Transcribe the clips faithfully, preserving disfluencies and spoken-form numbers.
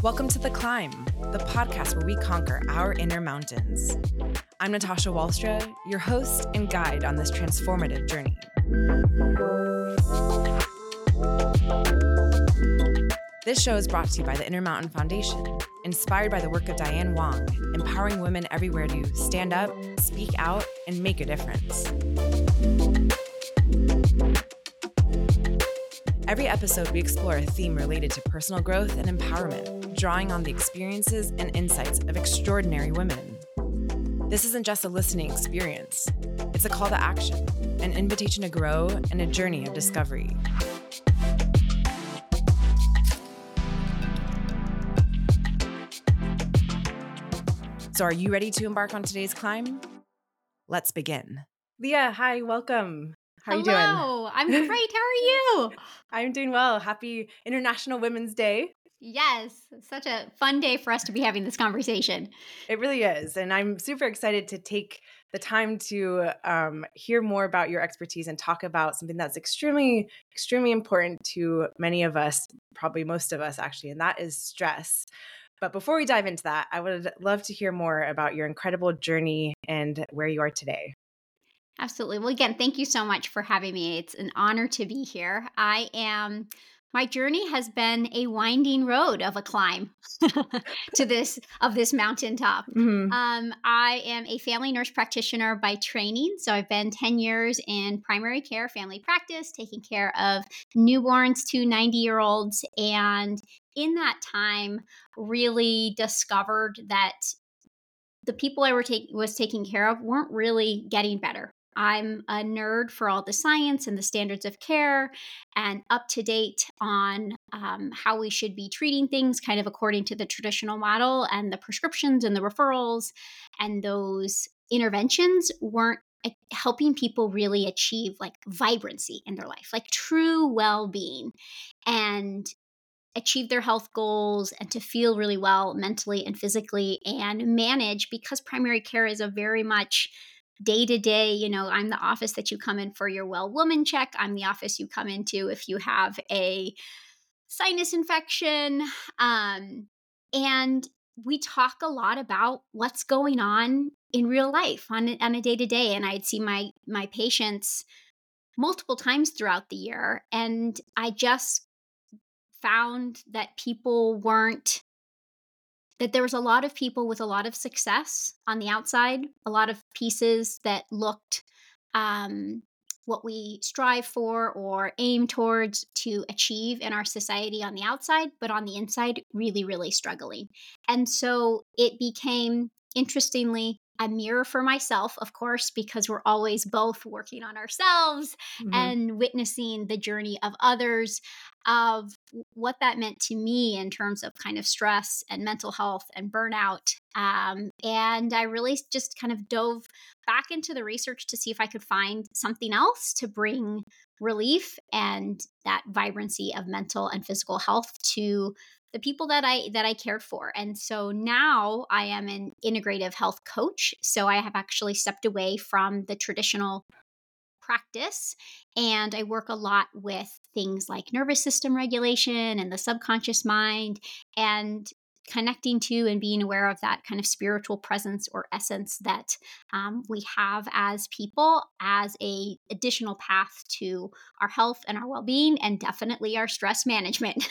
Welcome to The Climb, the podcast where we conquer our inner mountains. I'm Natasha Wallstra, your host and guide on this transformative journey. This show is brought to you by the Intermountain Foundation, inspired by the work of Diane Wong, empowering women everywhere to stand up, speak out, and make a difference. Every episode, we explore a theme related to personal growth and empowerment, drawing on the experiences and insights of extraordinary women. This isn't just a listening experience. It's a call to action, an invitation to grow, and a journey of discovery. So are you ready to embark on today's climb? Let's begin. Leah, hi, welcome. How are you doing? Hello, I'm great. How are you? I'm doing well. Happy International Women's Day. Yes, such a fun day for us to be having this conversation. It really is. And I'm super excited to take the time to um, hear more about your expertise and talk about something that's extremely, extremely important to many of us, probably most of us actually, and that is stress. But before we dive into that, I would love to hear more about your incredible journey and where you are today. Absolutely. Well, again, thank you so much for having me. It's an honor to be here. I am, my journey has been a winding road of a climb to this, of this mountaintop. Mm-hmm. Um, I am a family nurse practitioner by training. So I've been ten years in primary care, family practice, taking care of newborns to ninety year olds. And in that time, really discovered that the people I were take, was taking care of weren't really getting better. I'm a nerd for all the science and the standards of care and up to date on um, how we should be treating things kind of according to the traditional model, and the prescriptions and the referrals and those interventions weren't helping people really achieve like vibrancy in their life, like true well-being and achieve their health goals and to feel really well mentally and physically and manage, because primary care is a very much day to day, you know, I'm the office that you come in for your well woman check. I'm the office you come into if you have a sinus infection. Um, and we talk a lot about what's going on in real life on, on a day to day. And I'd see my, my patients multiple times throughout the year. And I just found that people weren't, that there was a lot of people with a lot of success on the outside, a lot of pieces that looked um, what we strive for or aim towards to achieve in our society on the outside, but on the inside, really, really struggling. And so it became, interestingly, a mirror for myself, of course, because we're always both working on ourselves Mm-hmm. and witnessing the journey of others, of what that meant to me in terms of kind of stress and mental health and burnout. Um, and I really just kind of dove back into the research to see if I could find something else to bring relief and that vibrancy of mental and physical health to the people that I that I cared for. And so now I am an integrative health coach. So I have actually stepped away from the traditional practice, and I work a lot with things like nervous system regulation and the subconscious mind, and connecting to and being aware of that kind of spiritual presence or essence that um, we have as people, as a additional path to our health and our well-being, and definitely our stress management.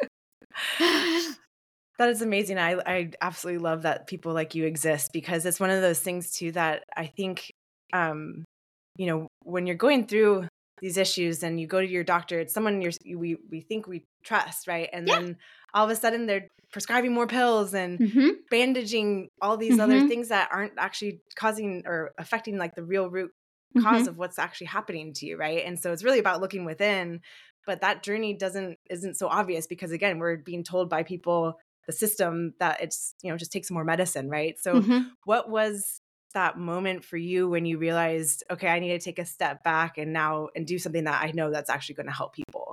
That is amazing. I, I absolutely love that people like you exist, because it's one of those things too that I think, um, you know, when you're going through these issues and you go to your doctor, it's someone you're, we, we think we trust, right? And Yeah. then all of a sudden they're prescribing more pills and Mm-hmm. bandaging all these Mm-hmm. other things that aren't actually causing or affecting like the real root cause Mm-hmm. of what's actually happening to you, right? And so it's really about looking within, but that journey doesn't isn't so obvious because again, we're being told by people, the system, that it's, you know, just take some more medicine, right? So Mm-hmm. what was that moment for you when you realized, okay, I need to take a step back and now and do something that I know that's actually going to help people?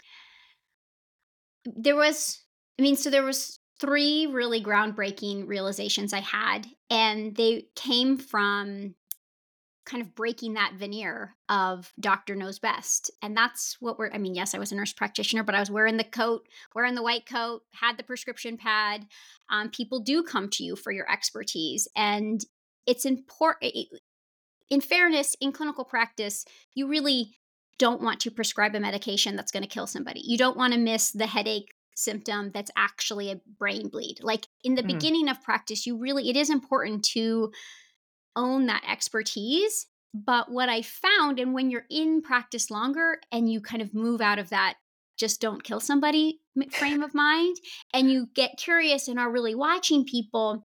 There was, I mean, so there was three really groundbreaking realizations I had, and they came from kind of breaking that veneer of doctor knows best. And that's what we're, I mean, yes, I was a nurse practitioner, but I was wearing the coat, wearing the white coat, had the prescription pad. Um, people do come to you for your expertise. And it's important, in fairness, in clinical practice, you really don't want to prescribe a medication that's going to kill somebody. You don't want to miss the headache symptom that's actually a brain bleed. Like in the Mhm. beginning of practice, you really, it is important to own that expertise. But what I found, and when you're in practice longer and you kind of move out of that just don't kill somebody m- frame of mind, and you get curious and are really watching people,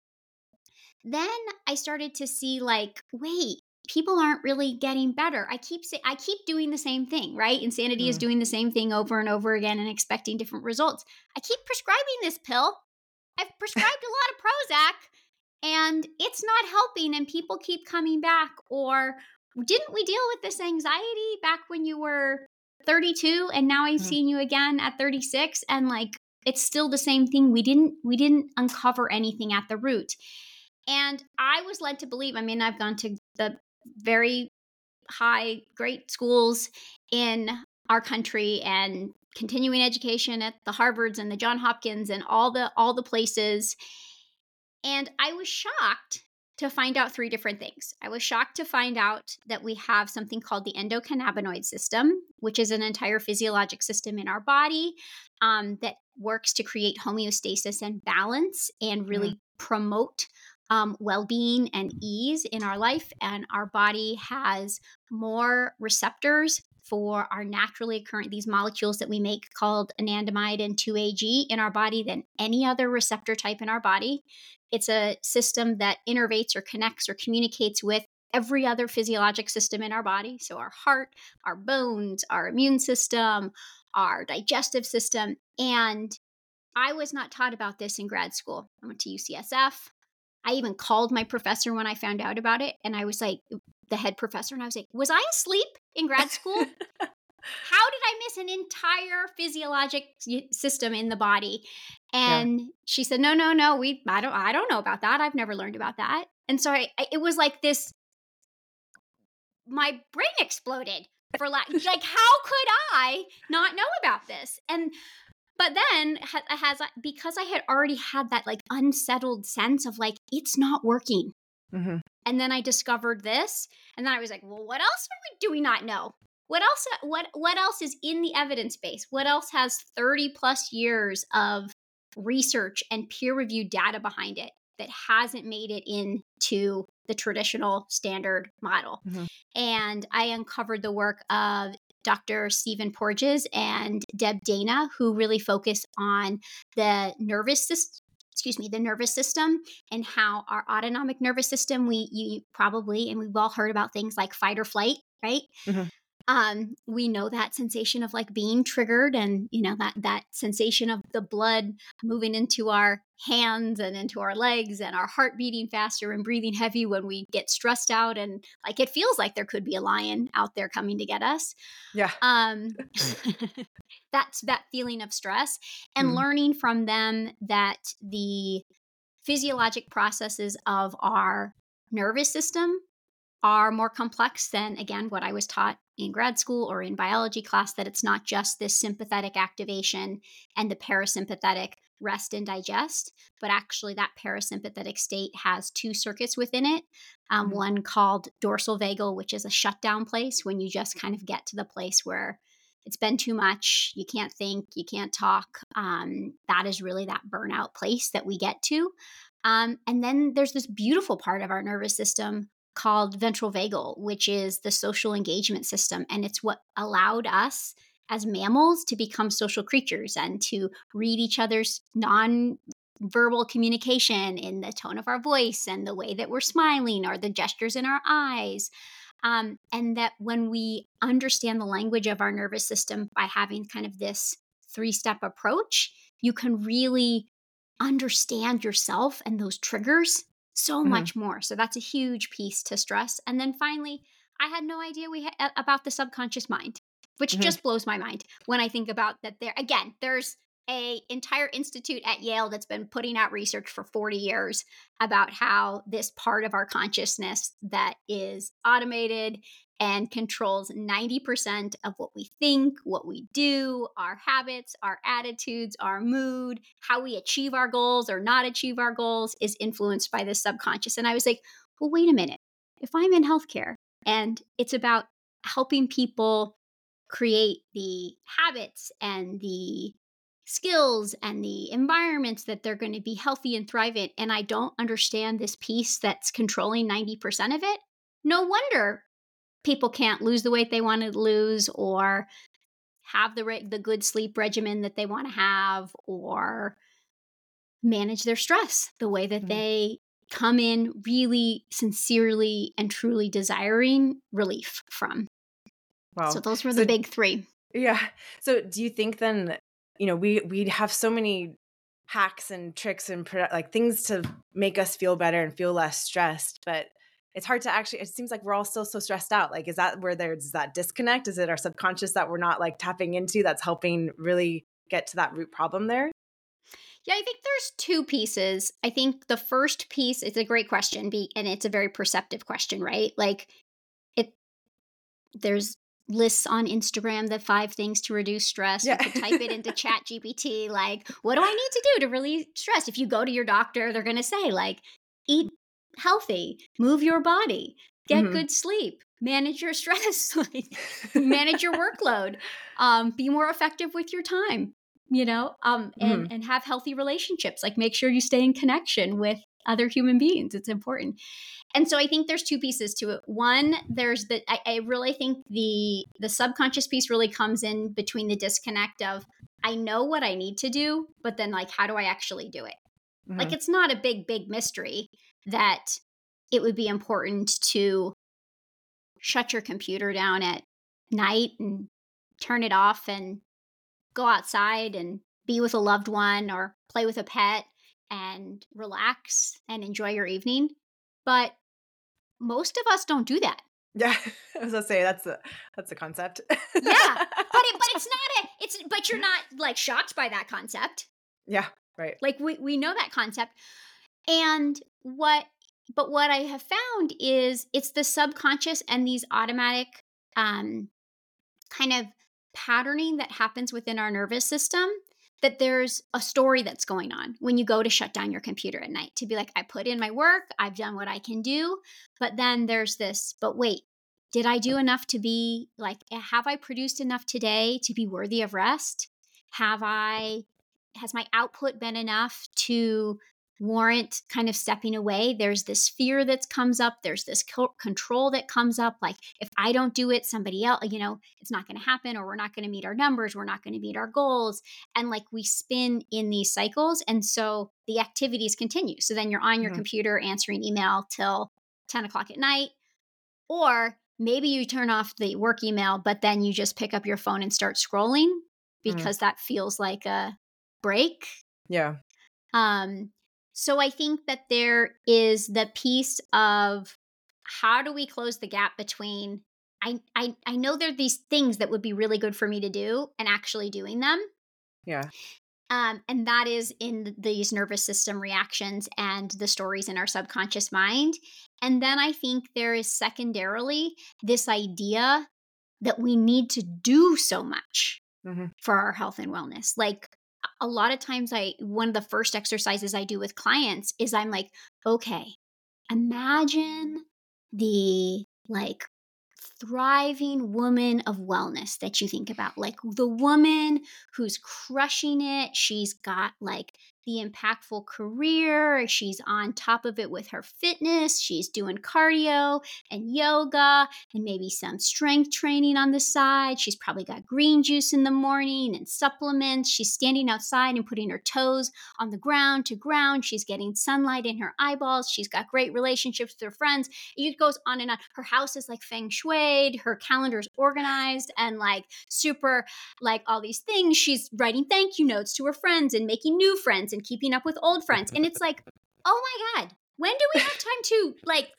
then I started to see like, wait, people aren't really getting better. I keep say, I keep doing the same thing, right? Insanity is Mm. doing the same thing over and over again and expecting different results. I keep prescribing this pill. I've prescribed a lot of Prozac and it's not helping and people keep coming back. Or didn't we deal with this anxiety back when you were thirty-two and now I've Mhm. seen you again at thirty-six, and like it's still the same thing. We didn't we didn't uncover anything at the root. And I was led to believe, I mean, I've gone to the very high, great schools in our country and continuing education at the Harvards and the John Hopkins and all the all the places. And I was shocked to find out three different things. I was shocked to find out that we have something called the endocannabinoid system, which is an entire physiologic system in our body um, that works to create homeostasis and balance and Mhm. really promote um, well being and ease in our life. And our body has more receptors for our naturally occurring these molecules that we make called anandamide and two A G in our body than any other receptor type in our body. It's a system that innervates or connects or communicates with every other physiologic system in our body. So, our heart, our bones, our immune system, our digestive system. And I was not taught about this in grad school. I went to U C S F. I even called my professor when I found out about it. And I was like, the head professor, and I was like, was I asleep in grad school? How did I miss an entire physiologic y- system in the body? Yeah. And she said, no, no, no, we, I don't, I don't know about that. I've never learned about that. And so I, I it was like this, my brain exploded for like, like, how could I not know about this? And, but then ha- has, because I had already had that like unsettled sense of like, it's not working. Mhm. And then I discovered this, and then I was like, well, what else are we, do we not know? What else what what else is in the evidence base? What else has thirty plus years of research and peer-reviewed data behind it that hasn't made it into the traditional standard model? Mhm. And I uncovered the work of Doctor Stephen Porges and Deb Dana, who really focus on the nervous system excuse me, the nervous system and how our autonomic nervous system, we you probably, and we've all heard about things like fight or flight, right? Mhm. Um, we know that sensation of like being triggered, and you know that that sensation of the blood moving into our hands and into our legs and our heart beating faster and breathing heavy when we get stressed out, and like it feels like there could be a lion out there coming to get us. Yeah. Um, that's that feeling of stress, and Mhm. learning from them that the physiologic processes of our nervous system are more complex than, again, what I was taught in grad school or in biology class, that it's not just this sympathetic activation and the parasympathetic rest and digest, but actually that parasympathetic state has two circuits within it. Um, Mhm. one called dorsal vagal, which is a shutdown place when you just kind of get to the place where it's been too much, you can't think, you can't talk. Um, that is really that burnout place that we get to. Um, and then there's this beautiful part of our nervous system called ventral vagal, which is the social engagement system. And it's what allowed us as mammals to become social creatures and to read each other's non-verbal communication in the tone of our voice and the way that we're smiling or the gestures in our eyes. Um, and that when we understand the language of our nervous system by having kind of this three step approach, you can really understand yourself and those triggers so Mhm. much more. So that's a huge piece to stress. And then finally, I had no idea we ha- about the subconscious mind, which Mhm. just blows my mind when I think about that. There again, there's a entire institute at Yale that's been putting out research for forty years about how this part of our consciousness that is automated and controls ninety percent of what we think, what we do, our habits, our attitudes, our mood, how we achieve our goals or not achieve our goals is influenced by the subconscious. And I was like, well, wait a minute. If I'm in healthcare and it's about helping people create the habits and the skills and the environments that they're going to be healthy and thrive in, and I don't understand this piece that's controlling ninety percent of it, no wonder people can't lose the weight they want to lose or have the re- the good sleep regimen that they want to have or manage their stress the way that Mhm. they come in really sincerely and truly desiring relief from. So Wow. those were the So big three. yeah. So do you think then, you know, we we have so many hacks and tricks and pro- like things to make us feel better and feel less stressed, but it's hard to actually, it seems like we're all still so stressed out. Like, is that where there's that disconnect? Is it our subconscious that we're not like tapping into that's helping really get to that root problem there? Yeah, I think there's two pieces. I think the first piece is a great question, be, and it's a very perceptive question, right? Like it, there's lists on Instagram, the five things to reduce stress. You Yeah. could type it into Chat G P T, like, what do I need to do to relieve stress? If you go to your doctor, they're going to say, like, eat healthy, move your body, get Mhm. good sleep, manage your stress, like, manage your workload, um, be more effective with your time, you know, um, and Mhm. and have healthy relationships. Like, make sure you stay in connection with other human beings. It's important. And so I think there's two pieces to it. One, there's the I, I really think the the subconscious piece really comes in between the disconnect of I know what I need to do, but then like how do I actually do it? Like Mhm. it's not a big, big mystery that it would be important to shut your computer down at night and turn it off and go outside and be with a loved one or play with a pet and relax and enjoy your evening. But most of us don't do that. Yeah. I was gonna say that's a that's a concept. Yeah, but it but it's not a it's but you're not like shocked by that concept. Yeah, right. Like we we know that concept. And what but what I have found is it's the subconscious and these automatic um kind of patterning that happens within our nervous system that there's a story that's going on when you go to shut down your computer at night to be like, I put in my work, I've done what I can do. But then there's this, but wait, did I do enough to be like, have I produced enough today to be worthy of rest? Have I, has my output been enough to warrant kind of stepping away? There's this fear that comes up. There's this co- control that comes up. Like, if I don't do it, somebody else, you know, it's not going to happen, or we're not going to meet our numbers. We're not going to meet our goals. And like we spin in these cycles. And so the activities continue. So then you're on your Mhm. computer answering email till ten o'clock at night. Or maybe you turn off the work email, but then you just pick up your phone and start scrolling Mhm. because that feels like a break. Yeah. Um, so I think that there is the piece of how do we close the gap between I, I I know there are these things that would be really good for me to do and actually doing them. Yeah. Um, and that is in these nervous system reactions and the stories in our subconscious mind. And then I think there is secondarily this idea that we need to do so much Mhm. for our health and wellness. Like a lot of times I one of the first exercises I do with clients is I'm like, okay, imagine the like thriving woman of wellness that you think about, like the woman who's crushing it. She's got like the impactful career. She's on top of it with her fitness. She's doing cardio and yoga and maybe some strength training on the side. She's probably got green juice in the morning and supplements. She's standing outside and putting her toes on the ground to ground. She's getting sunlight in her eyeballs. She's got great relationships with her friends. It goes on and on. Her house is like feng shuied. Her calendar's organized and like super like all these things. She's writing thank you notes to her friends and making new friends and keeping up with old friends. And it's like, oh my God, when do we have time to like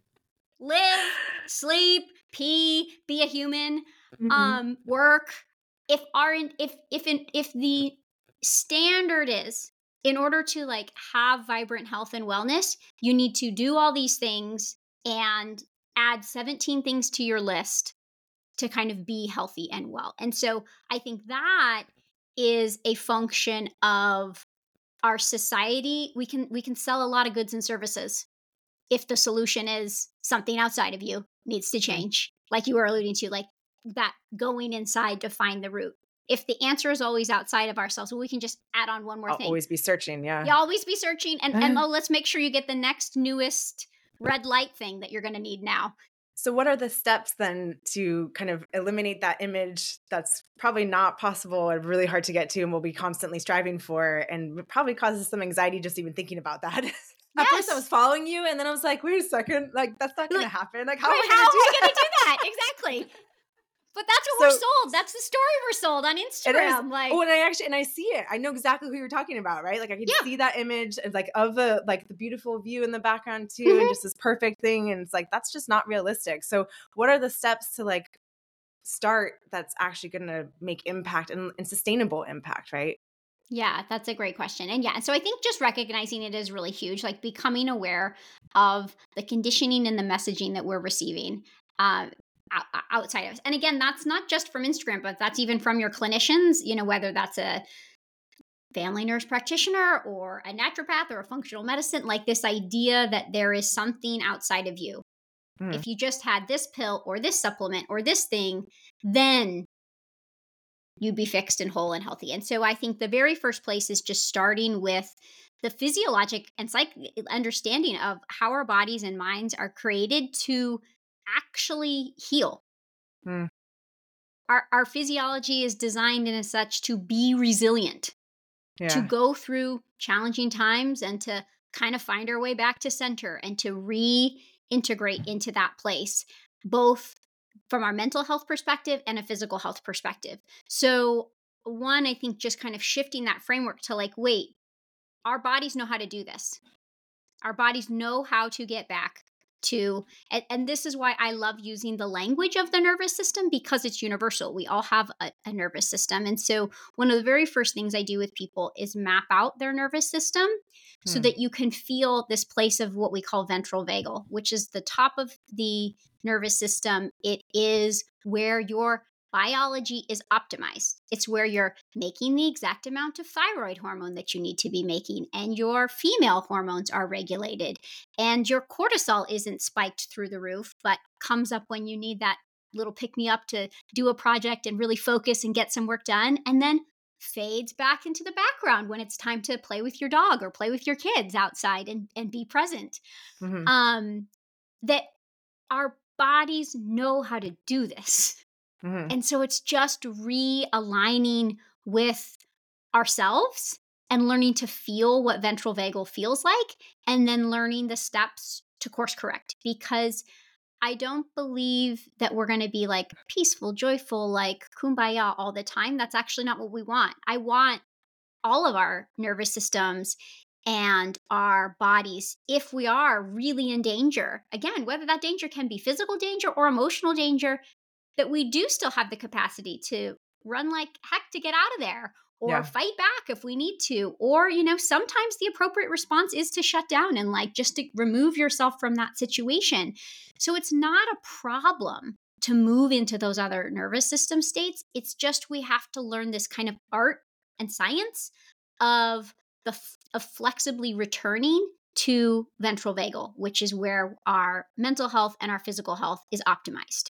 live, sleep, pee, be a human, Mhm. um, work? If our if if in, if the standard is in order to like have vibrant health and wellness, you need to do all these things and add seventeen things to your list to kind of be healthy and well. And so I think that is a function of our society. We can we can sell a lot of goods and services if the solution is something outside of you needs to Mm. change, like you were alluding to, like that going inside to find the root. If the answer is always outside of ourselves, well, we can just add on one more I'll thing. always be searching. You Yeah. always be searching, and and oh, let's make sure you get the next newest red light thing that you're going to need now. So what are the steps then to kind of eliminate that image that's probably not possible and really hard to get to and we'll be constantly striving for and it probably causes some anxiety just even thinking about that? At first I was Yes. following you and then I was like, wait a second, like that's not going to Like, happen. Like how right, am I how going am to I do going to that? do that? Exactly. But that's what we're So sold. That's the story we're sold on it is. Instagram. Like, Oh, and I actually and I see it. I know exactly who you're talking about, right? Like I can yeah. see that image of like of the like the beautiful view in the background too, Mhm. and just this perfect thing. And it's like that's just not realistic. So what are the steps to like start that's actually going to make impact and, and sustainable impact, right? Yeah, that's a great question. And yeah, so I think just recognizing it is really huge, like becoming aware of the conditioning and the messaging that we're receiving uh, o- o- outside of us. And again, that's not just from Instagram, but that's even from your clinicians, you know, whether that's a family nurse practitioner or a naturopath or a functional medicine, like this idea that there is something outside of you. Mhm. If you just had this pill or this supplement or this thing, then you'd be fixed and whole and healthy. And so I think the very first place is just starting with the physiologic and psych understanding of how our bodies and minds are created to actually heal. Mm. Our, our physiology is designed in as such to be resilient, to Yeah. go through challenging times and to kind of find our way back to center and to reintegrate into that place, both from our mental health perspective and a physical health perspective. So, one, I think just kind of shifting that framework to like, wait, our bodies know how to do this. Our bodies know how to get back to, and, and this is why I love using the language of the nervous system because it's universal. We all have a, a nervous system. And so, one of the very first things I do with people is map out their nervous system so Mm. that you can feel this place of what we call ventral vagal, which is the top of the nervous system. It is where your biology is optimized. It's where you're making the exact amount of thyroid hormone that you need to be making, and your female hormones are regulated, and your cortisol isn't spiked through the roof, but comes up when you need that little pick me up to do a project and really focus and get some work done, and then fades back into the background when it's time to play with your dog or play with your kids outside and, and be present. Mhm. Um, that our bodies know how to do this. Mhm. And so it's just realigning with ourselves and learning to feel what ventral vagal feels like, and then learning the steps to course correct. Because I don't believe that we're going to be like peaceful, joyful, like kumbaya all the time. That's actually not what we want. I want all of our nervous systems and our bodies, if we are really in danger, again, whether that danger can be physical danger or emotional danger, that we do still have the capacity to run like heck to get out of there or Yeah. fight back if we need to. Or, you know, sometimes the appropriate response is to shut down and like just to remove yourself from that situation. So it's not a problem to move into those other nervous system states. It's just we have to learn this kind of art and science of the f- of flexibly returning to ventral vagal, which is where our mental health and our physical health is optimized.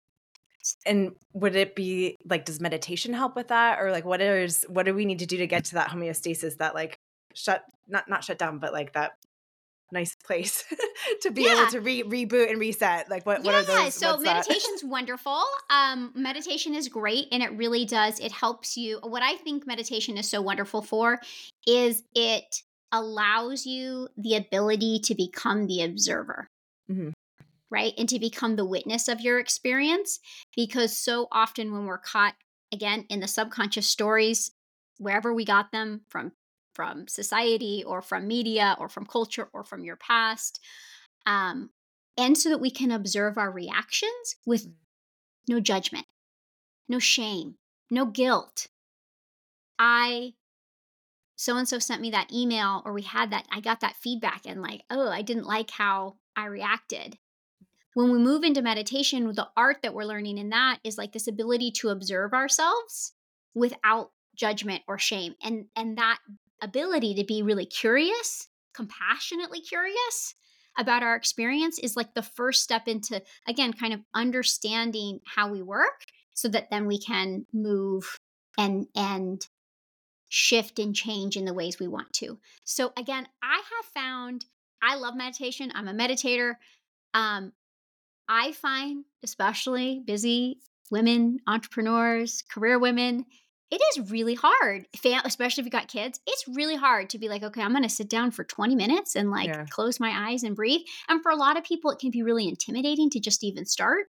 And would it be like, does meditation help with that? Or like, what is, what do we need to do to get to that homeostasis that like shut, not, not shut down, but like that nice place to be able Yeah. to re- reboot and reset? Like what, what are Yeah, those, so what's that? meditation's wonderful. Um, meditation is great and it really does. It helps you. What I think meditation is so wonderful for is it allows you the ability to become the observer, Mhm. right? And to become the witness of your experience. Because so often when we're caught, again, in the subconscious stories, wherever we got them from, from society or from media or from culture or from your past, um, and so that we can observe our reactions with no judgment, no shame, no guilt. I so and so sent me that email, or we had that, I got that feedback, and like, oh, I didn't like how I reacted. When we move into meditation, the art that we're learning in that is like this ability to observe ourselves without judgment or shame. And and that ability to be really curious, compassionately curious about our experience is like the first step into, again, kind of understanding how we work so that then we can move and and shift and change in the ways we want to. So again, I have found I love meditation. I'm a meditator. Um, I find, especially busy women, entrepreneurs, career women, it is really hard, fam- especially if you got kids. It's really hard to be like, okay, I'm going to sit down for twenty minutes and like Yeah. close my eyes and breathe. And for a lot of people, it can be really intimidating to just even start.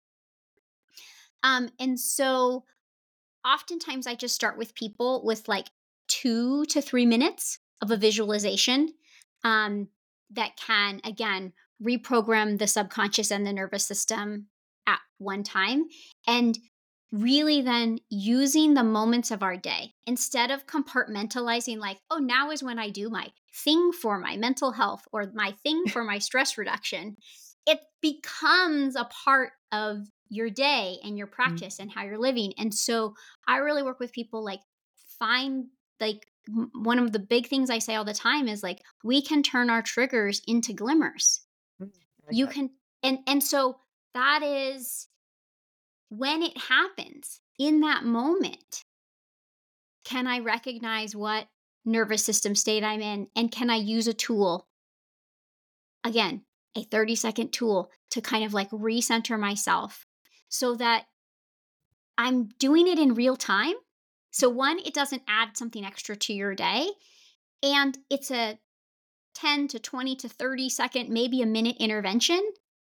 Um, and so oftentimes I just start with people with like two to three minutes of a visualization um, that can, again, reprogram the subconscious and the nervous system at one time. And really then using the moments of our day instead of compartmentalizing, like, oh, now is when I do my thing for my mental health or my thing for my stress reduction. It becomes a part of your day and your Mm. practice and how you're living. And so I really work with people like find like m- one of the big things I say all the time is like we can turn our triggers into glimmers. Mm. I like You that. can and and so that is when it happens in that moment. Can I recognize what nervous system state I'm in, and can I use a tool, again, a thirty second tool to kind of like recenter myself so that I'm doing it in real time. So one, it doesn't add something extra to your day, and it's a ten to twenty to thirty second, maybe a minute intervention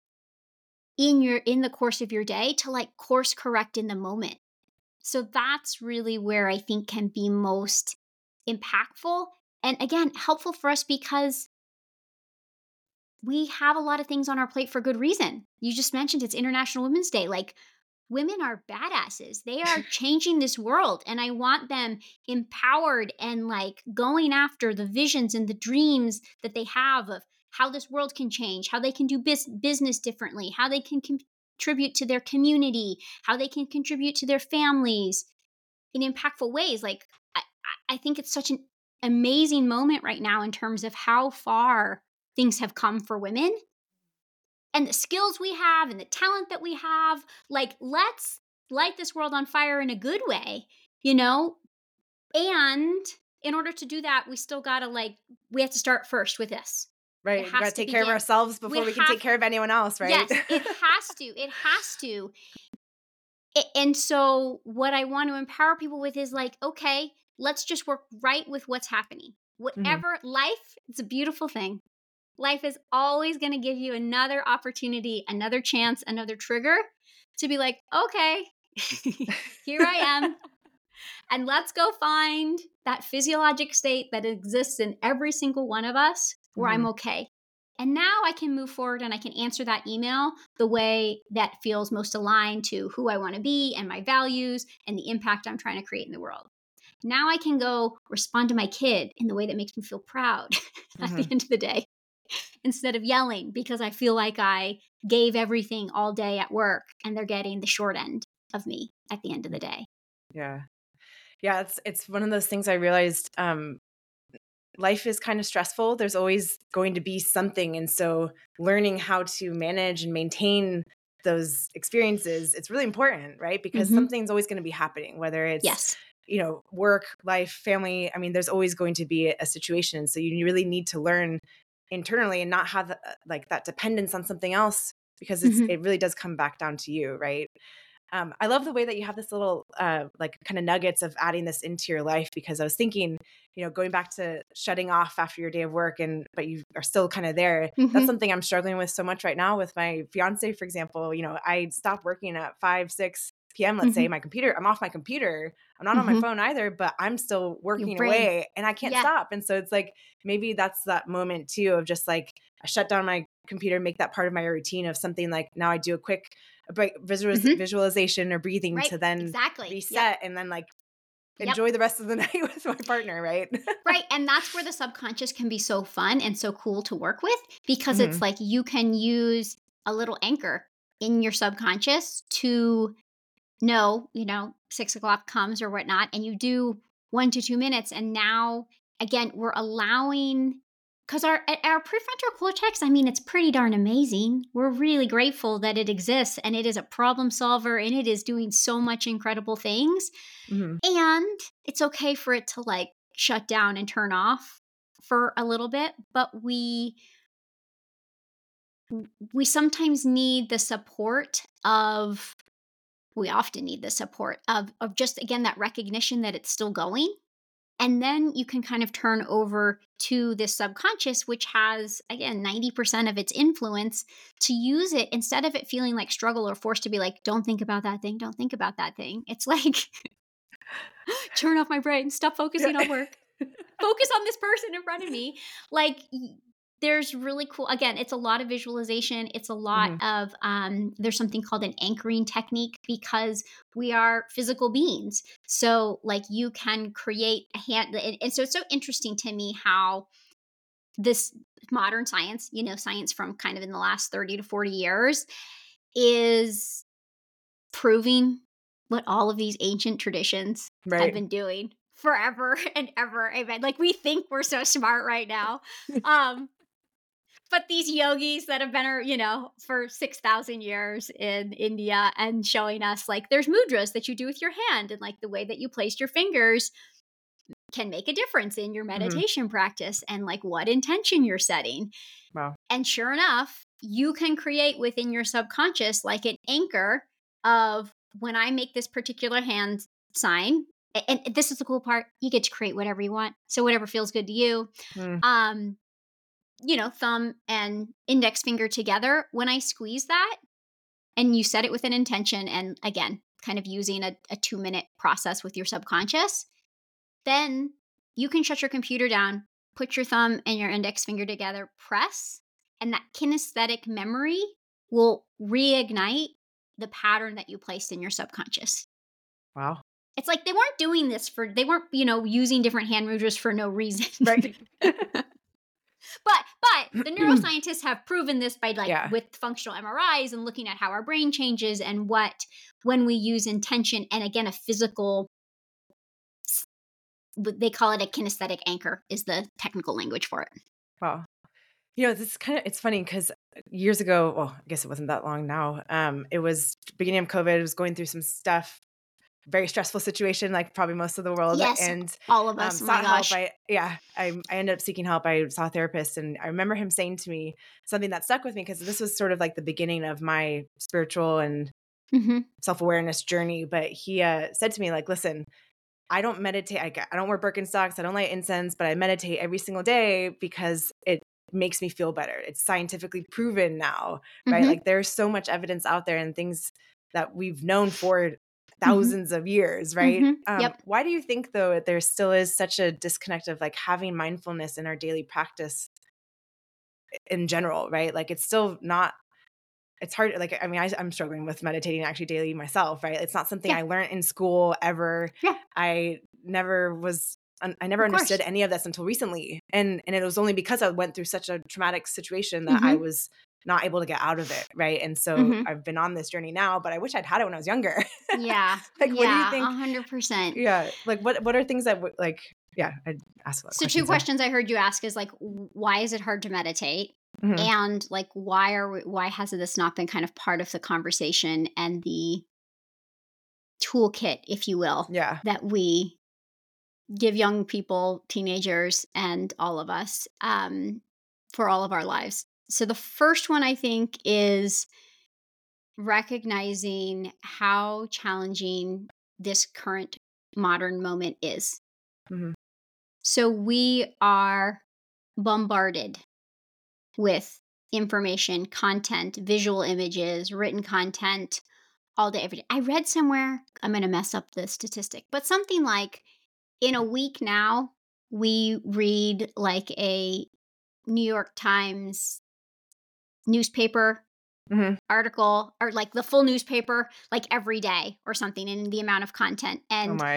in your in the course of your day to like course correct in the moment. So that's really where I think can be most impactful and again, helpful for us because we have a lot of things on our plate for good reason. You just mentioned it's International Women's Day. Like, women are badasses. They are changing this world, and I want them empowered and like going after the visions and the dreams that they have of how this world can change, how they can do bus- business differently, how they can contribute to their community, how they can contribute to their families in impactful ways. Like, I, I I think it's such an amazing moment right now in terms of how far things have come for women and the skills we have and the talent that we have. Like, let's light this world on fire in a good way, you know? And in order to do that, we still gotta like, we have to start first with this. It Right. We got has to to take care of begin. ourselves We before we can have, take care of anyone else, right? yes, it has to. It has to. A- And so, what I want to empower people with is like, okay, let's just work right with what's happening. Mhm. Whatever life, it's a beautiful thing. Life is always going to give you another opportunity, another chance, another trigger to be like, okay, here I am. And let's go find that physiologic state that exists in every single one of us where I'm Mhm. okay. And now I can move forward and I can answer that email the way that feels most aligned to who I want to be and my values and the impact I'm trying to create in the world. Now I can go respond to my kid in the way that makes me feel proud at the Mhm. end of the day instead of yelling because I feel like I gave everything all day at work and they're getting the short end of me at the end of the day. Yeah. Yeah, it's it's one of those things I realized, um, life is kind of stressful. There's always going to be something, and so learning how to manage and maintain those experiences, it's really important, right? Because Hmm. something's always gonna be happening, whether it's, Yes. you know, work, life, family. I mean, there's always going to be a situation. So you really need to learn internally and not have, uh, like, that dependence on something else because it's Hmm. it really does come back down to you, right? Um, I love the way that you have this little, uh, like, kind of nuggets of adding this into your life because I was thinking, you know, going back to shutting off after your day of work and but you are still kind of there. That's Hmm. something I'm struggling with so much right now with my fiance, for example. You know, I stop working at five, six p m, let's say, Hmm. my computer, I'm off my computer. I'm not on my Hmm. phone either, but I'm still Your working brain. away and I can't Yeah. stop. And so it's like maybe that's that moment too of just like I shut down my computer, make that part of my routine of something like now I do a quick a break, visualiz- Hmm. visualization or breathing Right. to then Exactly. Yep. reset and then like Yep. enjoy the rest of the night with my partner, right? Right. And that's where the subconscious can be so fun and so cool to work with because it's Mhm. like you can use a little anchor in your subconscious to know, you know, six o'clock comes or whatnot, and you do one to two minutes. And now, again, we're allowing, because our, our prefrontal cortex, I mean, it's pretty darn amazing. We're really grateful that it exists and it is a problem solver and it is doing so much incredible things. Mhm. And it's okay for it to like shut down and turn off for a little bit, but we we sometimes need the support of we often need the support of of just again that recognition that it's still going. And then you can kind of turn over to this subconscious, which has, again, ninety percent of its influence to use it instead of it feeling like struggle or forced to be like, don't think about that thing, don't think about that thing. It's like, turn off my brain, stop Yeah. focusing on work, focus on this person in front of me. Like, y- there's really cool, again, it's a lot of visualization. It's a lot Mhm. of, um, there's something called an anchoring technique because we are physical beings. So, like, you can create a hand. And, and so it's so interesting to me how this modern science, you know, science from kind of in the last thirty to forty years, is proving what all of these ancient traditions have Right. been doing forever and ever. Amen. Like we think we're so smart right now. Um, but these yogis that have been, ar- you know, for six thousand years in India and showing us like there's mudras that you do with your hand and like the way that you place your fingers can make a difference in your Mhm. meditation practice and like what intention you're setting. Wow. And sure enough, you can create within your subconscious like an anchor of when I make this particular hand sign. a- And this is the cool part, you get to create whatever you want. So whatever feels good to you. Mm. Um, you know, thumb and index finger together. When I squeeze that and you set it with an intention and again, kind of using a, a two minute process with your subconscious, then you can shut your computer down, put your thumb and your index finger together, press, and that kinesthetic memory will reignite the pattern that you placed in your subconscious. Wow. It's like they weren't doing this for, they weren't, you know, using different hand mudras for no reason. Right. But but the neuroscientists have proven this by like Yeah. with functional M R Is and looking at how our brain changes and what when we use intention and again a physical they call it a kinesthetic anchor is the technical language for it. Wow. You know, this kind of it's funny because years ago, well, I guess it wasn't that long now. Um, it was beginning of COVID. I was going through some stuff, very stressful situation, like probably most of the world, Yes, and all of um, us. Oh my sought help. gosh. I yeah, I I ended up seeking help. I saw a therapist, and I remember him saying to me something that stuck with me because this was sort of like the beginning of my spiritual and Mhm. self awareness journey. But he uh, said to me, like, listen. I don't meditate. I, I don't wear Birkenstocks. I don't light incense, but I meditate every single day because it makes me feel better. It's scientifically proven now, right? Mhm. Like there's so much evidence out there and things that we've known for Mhm. thousands of years, right? Mhm. Um, Yep. why do you think though there still is such a disconnect of like having mindfulness in our daily practice in general, right? Like it's still not it's hard like I mean I, I'm struggling with meditating actually daily myself, right? It's not something Yeah. I learned in school ever. Yeah. I never was un- I never Of understood course. any of this until recently, and and it was only because I went through such a traumatic situation that I Mhm. was not able to get out of it, right? And so Mhm. I've been on this journey now, but I wish I'd had it when I was younger. Yeah. Like what do you Yeah. think? A hundred percent. Yeah, like what what are things that would like yeah I'd ask a lot of So two questions there. questions I heard you ask is like, w- why is it hard to meditate? Hmm. And like, why are we, why has this not been kind of part of the conversation and the toolkit, if you will, Yeah. that we give young people, teenagers, and all of us um, for all of our lives. So the first one I think is recognizing how challenging this current modern moment is. Hmm. So we are bombarded with information, content, visual images, written content all day, every day. I read somewhere, I'm going to mess up the statistic, but something like in a week now, we read like a New York Times newspaper Hmm. article or like the full newspaper like every day or something in the amount of content. Oh And my.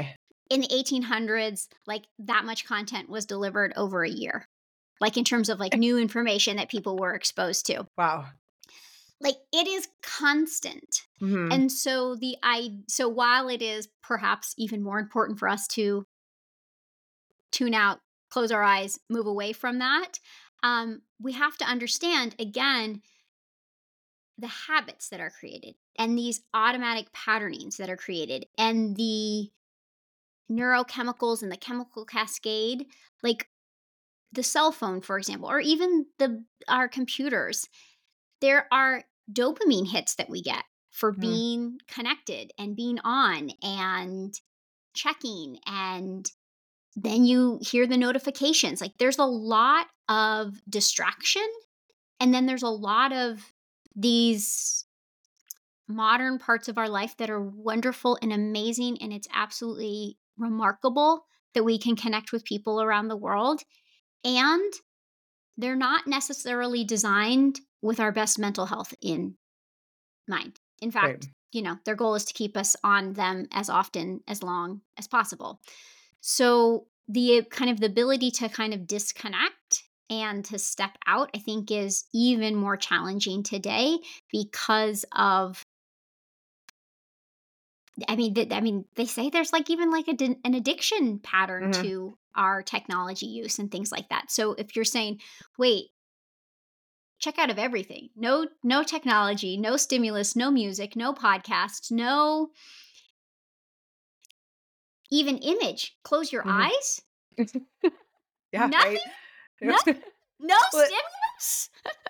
in the eighteen hundreds, like that much content was delivered over a year, like in terms of like new information that people were exposed to. Wow. Like it is constant. Hmm. And so the I so while it is perhaps even more important for us to tune out, close our eyes, move away from that, um, we have to understand again the habits that are created and these automatic patternings that are created and the neurochemicals and the chemical cascade, like the cell phone, for example, or even the our computers. There are dopamine hits that we get for Hmm. being connected and being on and checking, and then you hear the notifications. Like there's a lot of distraction, and then there's a lot of these modern parts of our life that are wonderful and amazing, and it's absolutely remarkable that we can connect with people around the world, and they're not necessarily designed with our best mental health in mind. In Right. fact, you know, their goal is to keep us on them as often, as long as possible. So the kind of the ability to kind of disconnect and to step out, I think, is even more challenging today because of I mean, th- I mean, they say there's like even like a, di- an addiction pattern Hmm. to our technology use and things like that. So if you're saying, wait, check out of everything, no, no technology, no stimulus, no music, no podcast, no even image, close your Hmm. eyes, Yeah. Right. nothing, no, no Well, stimulus.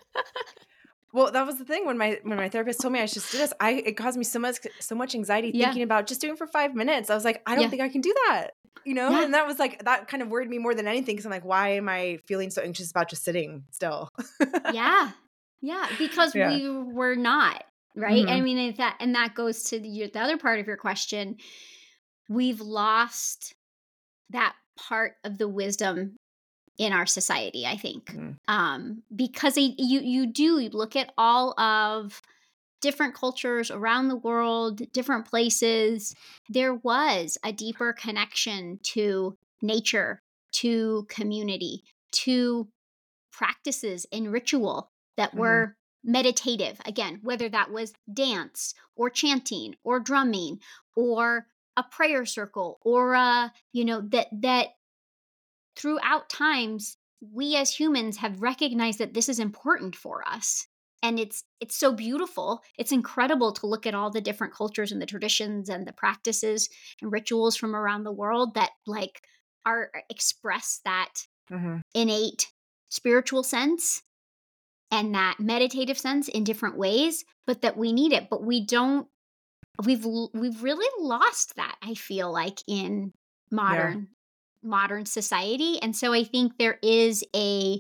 well, that was the thing when my when my therapist told me I should do this. I It caused me so much so much anxiety Yeah, thinking about just doing it for five minutes. I was like, I don't yeah, think I can do that, you know. yeah, And that was like that kind of worried me more than anything because I'm like, why am I feeling so anxious about just sitting still? yeah, yeah, because Yeah. we were not, right? I Hmm. mean, if that and that goes to the, the other part of your question. We've lost that part of the wisdom in our society, I think. Hmm. Um, because they, you you do you look at all of different cultures around the world, different places, there was a deeper connection to nature, to community, to practices and ritual that Hmm. were meditative. Again, whether that was dance or chanting or drumming or a prayer circle or uh you know that that throughout times we as humans have recognized that this is important for us, and it's it's so beautiful. It's incredible to look at all the different cultures and the traditions and the practices and rituals from around the world that like are express that Hmm. innate spiritual sense and that meditative sense in different ways, but that we need it, but we don't we've l- we've really lost that, I feel like, in Yeah. modern modern society. And so I think there is a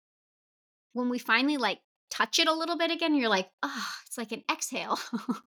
when we finally like touch it a little bit again, you're like, oh, it's like an exhale.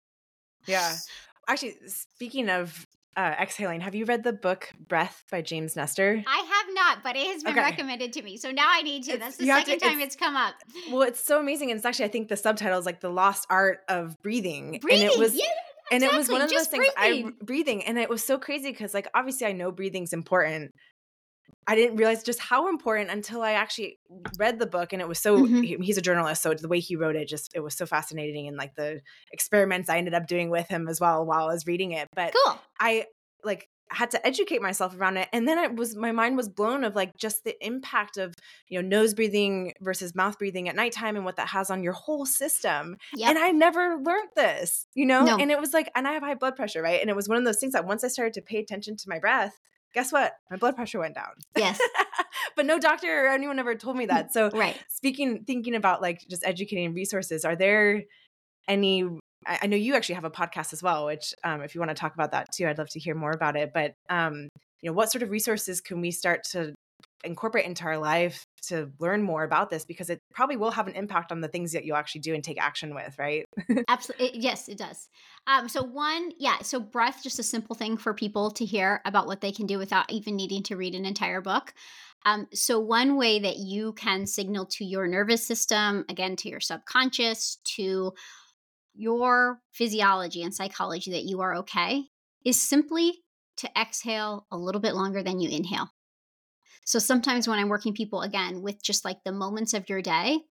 Yeah. Actually, speaking of uh, exhaling, have you read the book Breath by James Nestor? I have not, but it has been Okay. recommended to me, so now I need to. It's That's the you have second to time it's it's come up. Well, it's so amazing, and it's actually I think the subtitle is like The Lost Art of Breathing, and it Breathing, was yeah, yeah, and it was one exactly, of those just things I breathing. breathing, and it was so crazy because like obviously I know breathing's important. I didn't realize just how important until I actually read the book, and it was so Hmm. he- he's a journalist, so the way he wrote it just it was so fascinating, and like the experiments I ended up doing with him as well while I was reading it. But Cool. I like had to educate myself around it, and then it was my mind was blown of like just the impact of you know nose breathing versus mouth breathing at nighttime and what that has on your whole system. And Yep. I never learned this, you know, No. and it was like, and I have high blood pressure, right? And it was one of those things that once I started to pay attention to my breath, guess what? My blood pressure went down. Yes. But no doctor or anyone ever told me that. So Right. speaking, thinking about like just educating resources, are there any, I I know you actually have a podcast as well, which um, if you want to talk about that too, I'd love to hear more about it. But um, you know, what sort of resources can we start to incorporate into our life to learn more about this? Because it probably will have an impact on the things that you'll actually do and take action with, right? Absolutely. Yes, it does. Um, so one, yeah, so breath, just a simple thing for people to hear about what they can do without even needing to read an entire book. Um, so one way that you can signal to your nervous system, again, to your subconscious, to your physiology and psychology that you are okay, is simply to exhale a little bit longer than you inhale. So sometimes when I'm working people again with just like the moments of your day,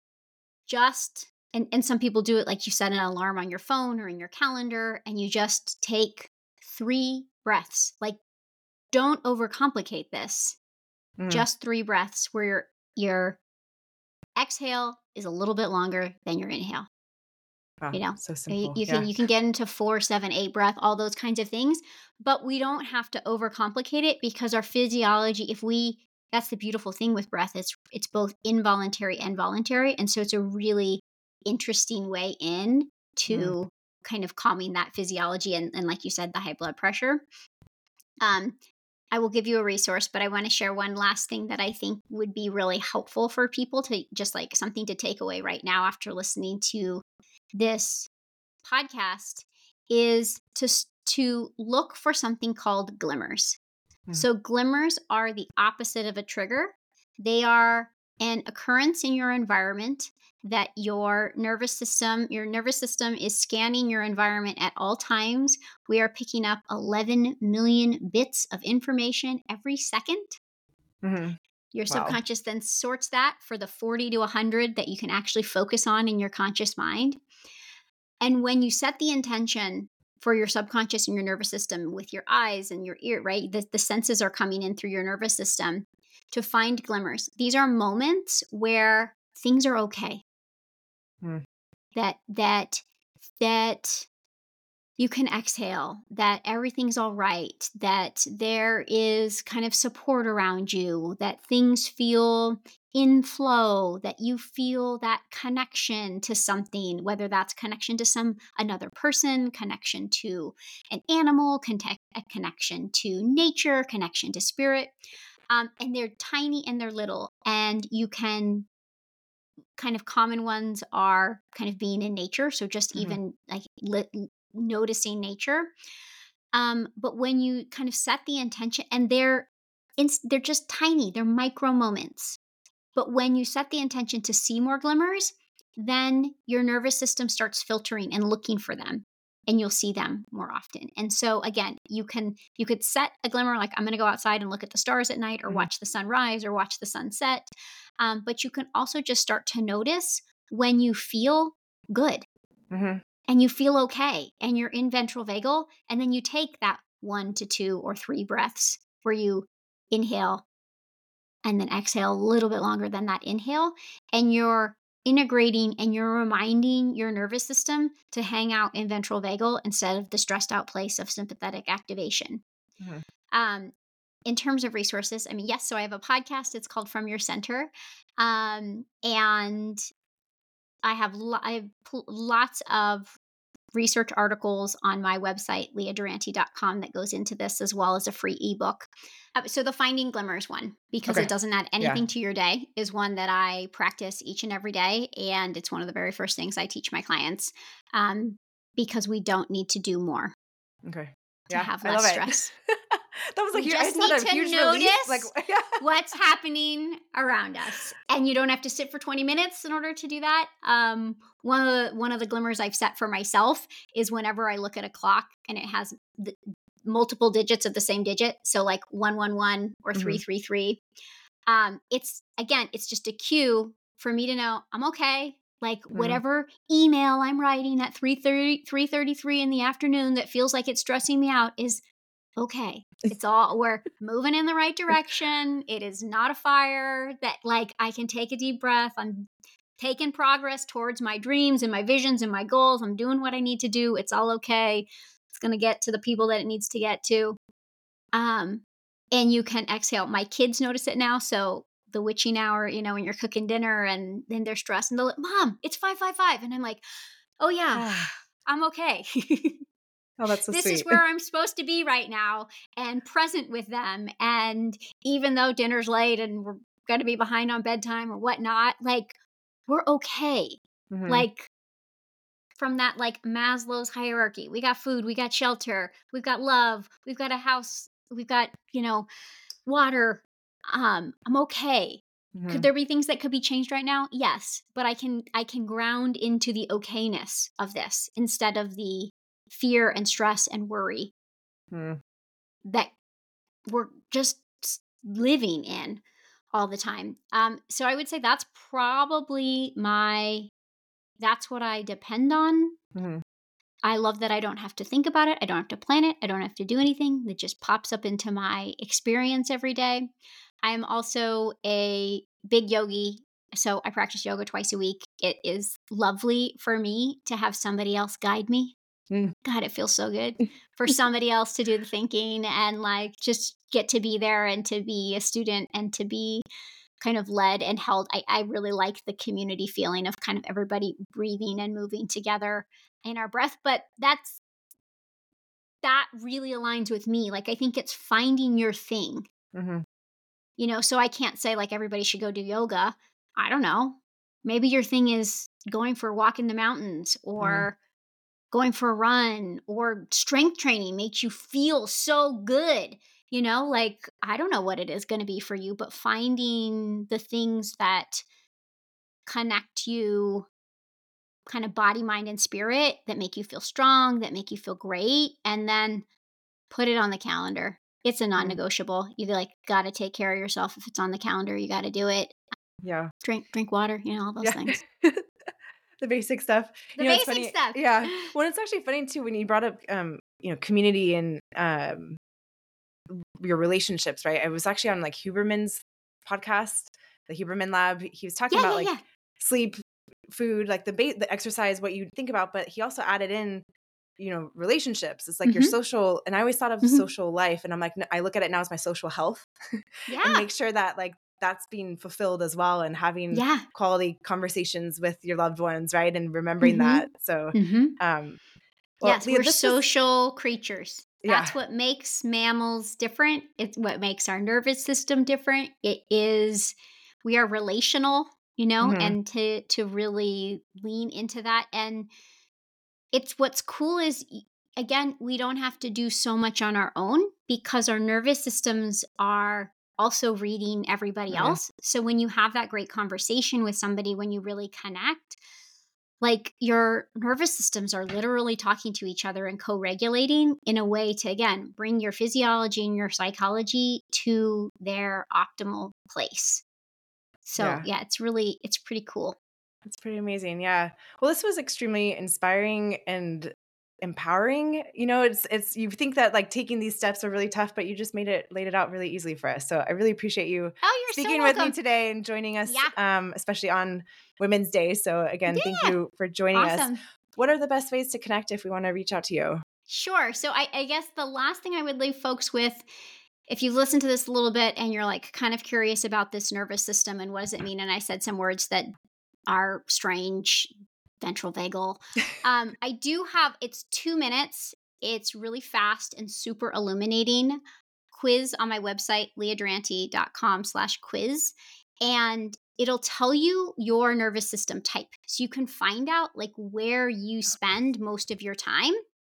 just and, and some people do it like you set an alarm on your phone or in your calendar, and you just take three breaths. Like, don't overcomplicate this. Mm. Just three breaths where your your exhale is a little bit longer than your inhale. Wow, You know, so you, simple. you can Yeah. you can get into four, seven, eight breath, all those kinds of things, but we don't have to overcomplicate it because our physiology, if we, that's the beautiful thing with breath, it's it's both involuntary and voluntary, and so it's a really interesting way in Mm. to kind of calming that physiology and, and like you said, the high blood pressure. Um, I will give you a resource, but I want to share one last thing that I think would be really helpful for people to just like something to take away right now after listening to this podcast is to s- to look for something called glimmers. Mm. So glimmers are the opposite of a trigger. They are an occurrence in your environment that your nervous system, your nervous system is scanning your environment at all times. We are picking up eleven million bits of information every second. Mhm. Your Wow. subconscious then sorts that for the forty to one hundred that you can actually focus on in your conscious mind. And when you set the intention for your subconscious and your nervous system with your eyes and your ear, right? The, the senses are coming in through your nervous system to find glimmers. These are moments where things are okay. Mm. That that that you can exhale, that everything's all right, that there is kind of support around you, that things feel in flow, that you feel that connection to something, whether that's connection to some another person, connection to an animal, contact, a connection to nature, connection to spirit. Um, and they're tiny and they're little, and you can kind of common ones are kind of being in nature. So just Mhm. even like li- noticing nature. Um, but when you kind of set the intention, and they're ins- they're just tiny, they're micro moments. But when you set the intention to see more glimmers, then your nervous system starts filtering and looking for them, and you'll see them more often. And so again, you can you could set a glimmer like I'm going to go outside and look at the stars at night, or Mhm. watch the sunrise, or watch the sunset. Um, but you can also just start to notice when you feel good Mhm. and you feel okay and you're in ventral vagal, and then you take that one to two or three breaths where you inhale and then exhale a little bit longer than that inhale, and you're integrating and you're reminding your nervous system to hang out in ventral vagal instead of the stressed out place of sympathetic activation. Mhm. um, in terms of resources, I mean, yes, so I have a podcast, it's called From Your Center. Um, and I have, lo- I have pl- lots of research articles on my website, leah durante dot com, that goes into this, as well as a free ebook. Uh, so the Finding Glimmers one, because it Okay. doesn't add Yeah. anything to your day, is one that I practice each and every day. And it's one of the very first things I teach my clients, um, because we don't need to do more Okay. to Yeah, have I less love it. stress. That was a We huge I just just had need a to huge relief, like notice yeah. what's happening around us, and you don't have to sit for twenty minutes in order to do that. Um, one of the one of the glimmers I've set for myself is whenever I look at a clock and it has the multiple digits of the same digit, so like one one one or three Mhm. three three. Um, it's again, it's just a cue for me to know I'm okay. Like Mhm. whatever email I'm writing at three thirty, three thirty-three in the afternoon that feels like it's stressing me out is okay. It's all, we're moving in the right direction. It is not a fire, that like I can take a deep breath. I'm taking progress towards my dreams and my visions and my goals. I'm doing what I need to do. It's all okay. It's going to get to the people that it needs to get to. Um, and you can exhale. My kids notice it now. So the witching hour, you know, when you're cooking dinner and then they're stressed and they're like, Mom, it's five five five. And I'm like, oh yeah, Ah. I'm okay. Oh, that's so This is sweet. where I'm supposed to be right now, and present with them. And even though dinner's late and we're going to be behind on bedtime or whatnot, like we're okay. Mhm. Like from that, like Maslow's hierarchy, we got food, we got shelter, we've got love, we've got a house, we've got, you know, water. Um, I'm okay. Could Mhm. there be things that could be changed right now? Yes, but I can I can ground into the okayness of this instead of the fear and stress and worry. Mm. that we're just living in all the time. Um, so I would say that's probably my, that's what I depend on. Mhm. I love that I don't have to think about it. I don't have to plan it. I don't have to do anything. It just pops up into my experience every day. I'm also a big yogi. So I practice yoga twice a week. It is lovely for me to have somebody else guide me. Mm. God, it feels so good for somebody else to do the thinking and like just get to be there and to be a student and to be kind of led and held. I, I really like the community feeling of kind of everybody breathing and moving together in our breath. But that's that really aligns with me. Like I think it's finding your thing, Mhm. you know, so I can't say like everybody should go do yoga. I don't know. Maybe your thing is going for a walk in the mountains Mhm. or going for a run or strength training makes you feel so good. You know, like I don't know what it is going to be for you, but finding the things that connect you kind of body, mind, and spirit that make you feel strong, that make you feel great, and then put it on the calendar. It's a non Mhm. negotiable. You like got to take care of yourself. If it's on the calendar, you got to do it. Yeah. Drink, drink water, you know, all those Yeah. things. The basic stuff. The You know, it's basic funny. stuff. Yeah. Well, it's actually funny too when you brought up, um, you know, community and um, your relationships, right? I was actually on like Huberman's podcast, the Huberman Lab. He was talking Yeah, about yeah, like yeah. sleep, food, like the ba- the exercise, what you think about, but he also added in, you know, relationships. It's like your Mm-hmm. social, and I always thought of Mm-hmm. social life, and I'm like, n- I look at it now as my social health, and Yeah. make sure that like that's being fulfilled as well, and having Yeah. quality conversations with your loved ones, right, and remembering Mm-hmm. that. So, Mm-hmm. um, well, Yes, Leah, we're this was social creatures. yeah, That's what makes mammals different. It's what makes our nervous system different. It is we are relational, you know, hmm and to to really lean into that and it's what's cool is y- again, we don't have to do so much on our own because our nervous systems are also reading everybody hmm else. So when you have that great conversation with somebody, when you really connect, like your nervous systems are literally talking to each other and co-regulating in a way to again bring your physiology and your psychology to their optimal place. So yeah. yeah, it's really it's pretty cool. That's pretty amazing. Yeah. Well, this was extremely inspiring and empowering. You know, it's it's you think that like taking these steps are really tough, but you just made it laid it out really easily for us. So I really appreciate you Oh, you're so speaking with me welcome. today and joining us, Yeah. um, especially on Women's Day. So again, thank Yeah. you for joining us. Awesome. What are the best ways to connect if we want to reach out to you? Sure. So I, I guess the last thing I would leave folks with, if you've listened to this a little bit and you're like kind of curious about this nervous system and what does it mean, and I said some words that are strange, ventral vagal. Um, I do have it's two minutes. It's really fast and super illuminating quiz on my website, leahduranty.com slash quiz. And it'll tell you your nervous system type. So you can find out like where you spend most of your time.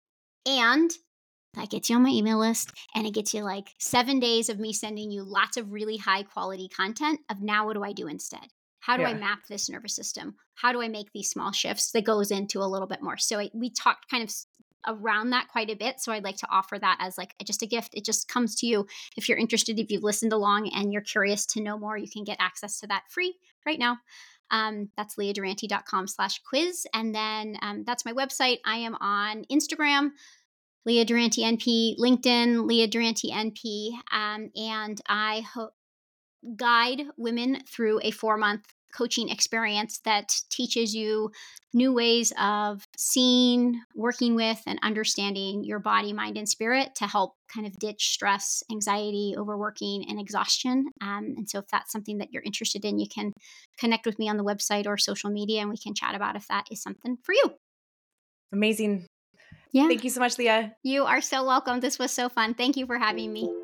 And that gets you on my email list and it gets you like seven days of me sending you lots of really high quality content of now what do I do instead? How do I Yeah. map this nervous system? How do I make these small shifts that goes into a little bit more? So I, we talked kind of s- around that quite a bit. So I'd like to offer that as like just a gift. It just comes to you. If you're interested, if you've listened along and you're curious to know more, you can get access to that free right now. Um, that's leahduranty.com slash quiz. And then um, that's my website. I am on Instagram Leah Durante N P, LinkedIn, Leah Durante N P, um, and I ho- guide women through a four month coaching experience that teaches you new ways of seeing, working with, and understanding your body, mind, and spirit to help kind of ditch stress, anxiety, overworking, and exhaustion. Um, and so, if that's something that you're interested in, you can connect with me on the website or social media, and we can chat about if that is something for you. Amazing. Yeah. Thank you so much, Leah. You are so welcome. This was so fun. Thank you for having me.